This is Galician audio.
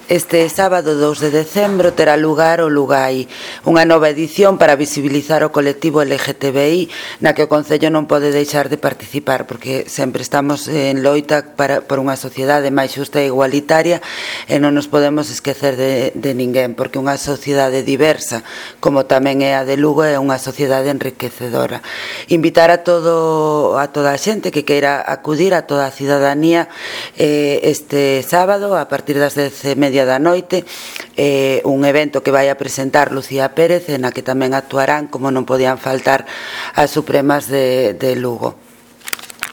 Este sábado 2 de decembro terá lugar o Lugai, unha nova edición para visibilizar o colectivo LGTBI na que o Concello non pode deixar de participar, porque sempre estamos en loita por unha sociedade máis xusta e igualitaria e non nos podemos esquecer de ninguén, porque unha sociedade diversa, como tamén é a de Lugo, é unha sociedade enriquecedora. Invitar a toda a xente que queira acudir, a toda a cidadanía, este sábado a partir das 10:30 da noite, un evento que vai a presentar Lucía Pérez, na que tamén actuarán, como non podían faltar, as Supremas de Lugo.